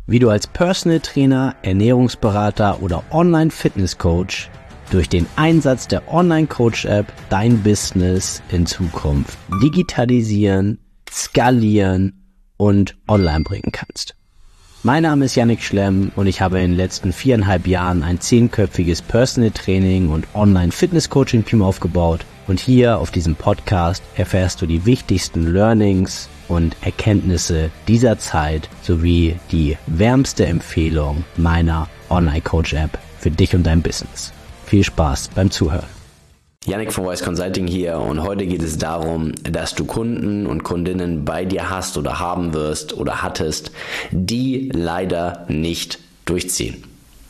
wie du als Personal Trainer, Ernährungsberater oder Online-Fitness-Coach durch den Einsatz der Online-Coach-App dein Business in Zukunft digitalisieren, skalieren und online bringen kannst. Mein Name ist Yannick Schlemm und ich habe in den letzten 4,5 Jahren ein 10-köpfiges Personal Training und Online-Fitness-Coaching-Team aufgebaut. Und hier auf diesem Podcast erfährst du die wichtigsten Learnings und Erkenntnisse dieser Zeit sowie die wärmste Empfehlung meiner Online-Coach-App für dich und dein Business. Viel Spaß beim Zuhören. Yannick von Wise Consulting hier und heute geht es darum, dass du Kunden und Kundinnen bei dir hast oder haben wirst oder hattest, die leider nicht durchziehen.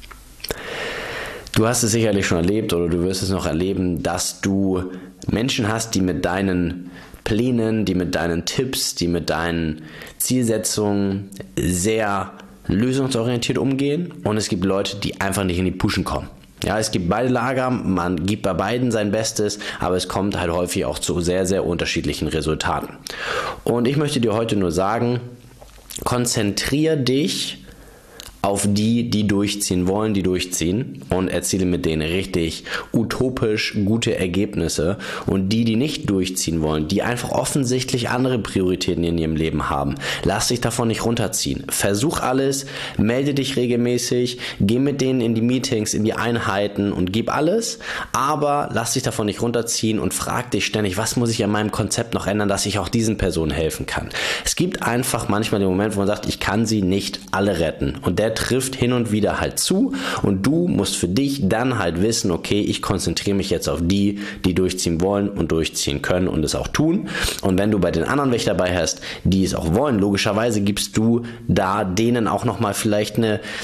Du hast es sicherlich schon erlebt oder du wirst es noch erleben, dass du Menschen hast, die mit deinen Plänen, die mit deinen Tipps, die mit deinen Zielsetzungen sehr lösungsorientiert umgehen und es gibt Leute, die einfach nicht in die Puschen kommen. Ja, es gibt beide Lager, man gibt bei beiden sein Bestes, aber es kommt halt häufig auch zu sehr, sehr unterschiedlichen Resultaten. Und ich möchte dir heute nur sagen, konzentriere dich auf die durchziehen wollen, die durchziehen und erziele mit denen richtig utopisch gute Ergebnisse und die nicht durchziehen wollen, die einfach offensichtlich andere Prioritäten in ihrem Leben haben. Lass dich davon nicht runterziehen. Versuch alles, melde dich regelmäßig, geh mit denen in die Meetings, in die Einheiten und gib alles, aber lass dich davon nicht runterziehen und frag dich ständig, was muss ich an meinem Konzept noch ändern, dass ich auch diesen Personen helfen kann. Es gibt einfach manchmal den Moment, wo man sagt, ich kann sie nicht alle retten und der trifft hin und wieder halt zu und du musst für dich dann halt wissen, okay, ich konzentriere mich jetzt auf die durchziehen wollen und durchziehen können und es auch tun. Und wenn du bei den anderen welche dabei hast, die es auch wollen, logischerweise gibst du da denen auch nochmal vielleicht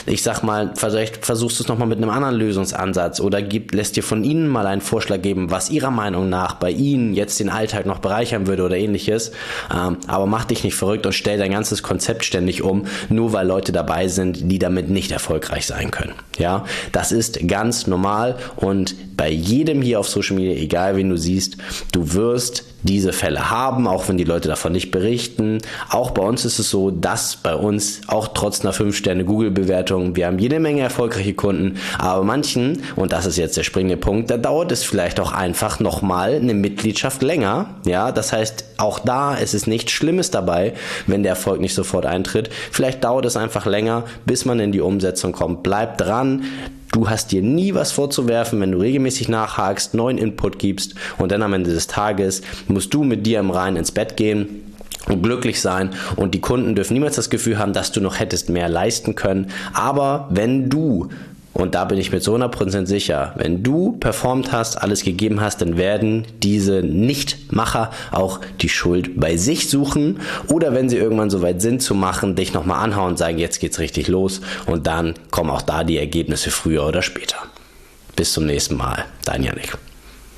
vielleicht versuchst du es nochmal mit einem anderen Lösungsansatz oder lässt dir von ihnen mal einen Vorschlag geben, was ihrer Meinung nach bei ihnen jetzt den Alltag noch bereichern würde oder ähnliches. Aber mach dich nicht verrückt und stell dein ganzes Konzept ständig um, nur weil Leute dabei sind, die damit nicht erfolgreich sein können. Ja, das ist ganz normal und bei jedem hier auf Social Media, egal wen du siehst, du wirst diese Fälle haben, auch wenn die Leute davon nicht berichten. Auch bei uns ist es so, dass bei uns auch trotz einer 5-Sterne-Google-Bewertung, wir haben jede Menge erfolgreiche Kunden, aber manchen, und das ist jetzt der springende Punkt, da dauert es vielleicht auch einfach nochmal eine Mitgliedschaft länger. Ja, das heißt, auch da ist es nichts Schlimmes dabei, wenn der Erfolg nicht sofort eintritt. Vielleicht dauert es einfach länger, bis man in die Umsetzung kommt. Bleib dran. Du hast dir nie was vorzuwerfen, wenn du regelmäßig nachhakst, neuen Input gibst und dann am Ende des Tages musst du mit dir im Reinen ins Bett gehen und glücklich sein und die Kunden dürfen niemals das Gefühl haben, dass du noch hättest mehr leisten können. Aber wenn du, und da bin ich mir zu 100% sicher, wenn du performt hast, alles gegeben hast, dann werden diese Nichtmacher auch die Schuld bei sich suchen oder wenn sie irgendwann so weit sind zu machen, dich nochmal anhauen und sagen, jetzt geht's richtig los und dann kommen auch da die Ergebnisse früher oder später. Bis zum nächsten Mal, dein Yannick.